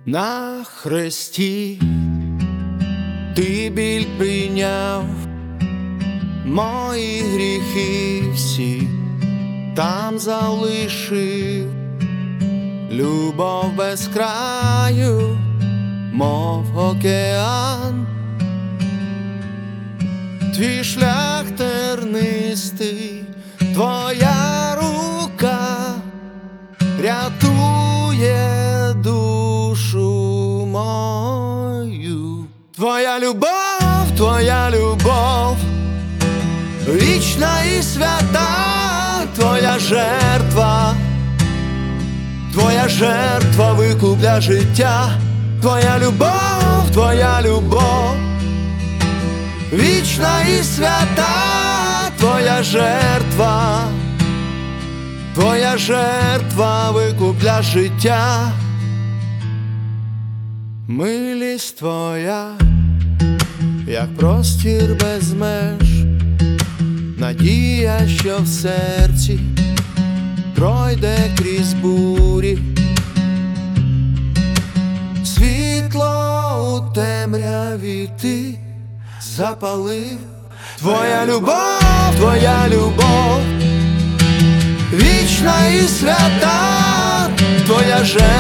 На хресті ти біль прийняв, мої гріхи всі там залишив, любов без краю, мов океан, твій шлях тернистий, твоя рука рятує душу мою. Твоя любов, вічна і свята, твоя жертва викуп для життя. Твоя любов, вічна і свята, твоя жертва викуп для життя. Милість твоя, як простір без меж, надія, що в серці пройде крізь бурі, світло у темряві ти запалив. Твоя любов, вічна і свята, твоя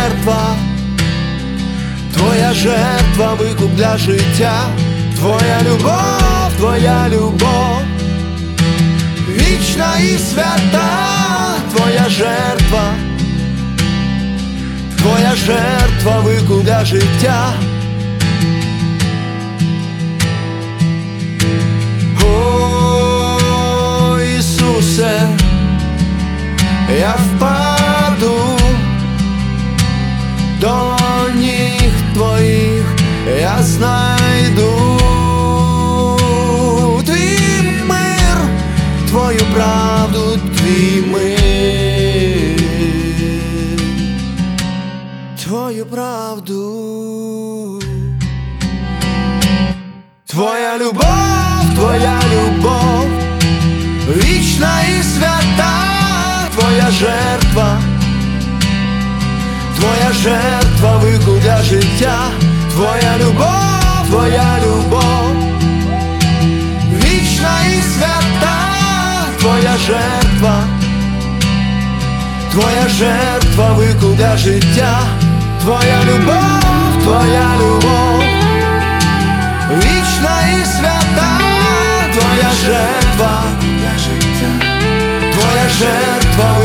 жертва викуп для життя. Твоя любов, вічна і свята, твоя жертва викуп для життя. О, Ісусе, я впаду до ніг твоїх, я знайду твій мир, твою правду, твій мир, твою правду. Твоя любов, вічна і свята, твоя жертва викуп для життя. Твоя любов, вічна і свята, твоя жертва викуп для життя. Твоя любов, вічна і свята, твоя жертва